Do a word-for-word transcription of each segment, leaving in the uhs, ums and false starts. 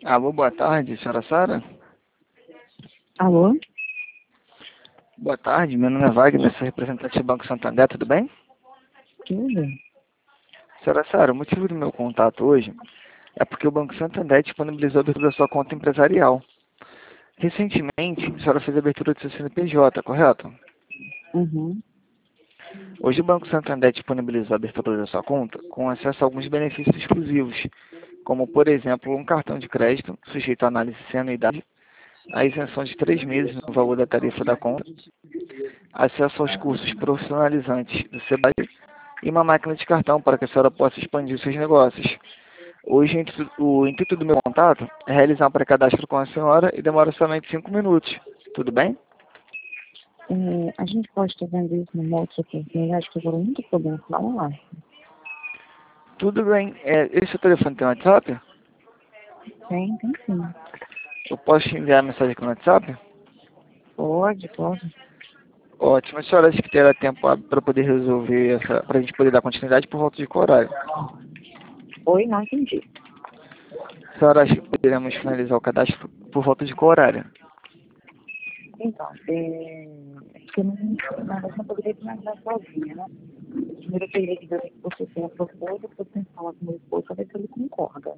Alô, boa tarde, senhora Sara? Alô? Boa tarde, meu nome é Wagner, sou representante do Banco Santander, tudo bem? Tudo? Senhora Sara, o motivo do meu contato hoje é porque o Banco Santander disponibilizou a abertura da sua conta empresarial. Recentemente, a senhora fez a abertura do seu C N P J, correto? Uhum. Hoje o Banco Santander disponibilizou a abertura da sua conta com acesso a alguns benefícios exclusivos, como, por exemplo, um cartão de crédito sujeito à análise sem anuidade, a isenção de três meses no valor da tarifa da conta, acesso aos cursos profissionalizantes do Sebrae e uma máquina de cartão para que a senhora possa expandir os seus negócios. Hoje, o intuito do meu contato é realizar um pré-cadastro com a senhora e demora somente cinco minutos. Tudo bem? É, a gente pode estar vendo isso numa outra oportunidade, que agora eu não estou podendo falar. Tudo bem. É, esse telefone tem WhatsApp? Tem, tem sim. Eu posso te enviar a mensagem aqui no WhatsApp? Pode, pode. Ótimo. A senhora acha que terá tempo para poder resolver essa, para a gente poder dar continuidade por volta de qual horário? Oi, não entendi. A senhora acha que poderemos finalizar o cadastro por volta de qual horário? Então, é, é que eu não, na verdade, não poderia finalizar sozinha, né? Primeiro eu queria dizer que você tem a proposta, você tem que falar com o meu esposo, para ver se ele concorda.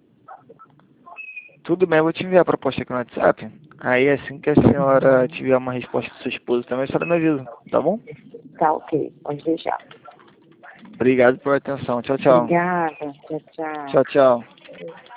Tudo bem, eu vou te enviar a proposta aqui no WhatsApp. Aí assim que a senhora tiver uma resposta do seu esposo também, a senhora me avisa, tá bom? Tá, ok, pode deixar. Obrigado pela atenção. Tchau, tchau. Obrigada, tchau, tchau. Tchau, tchau.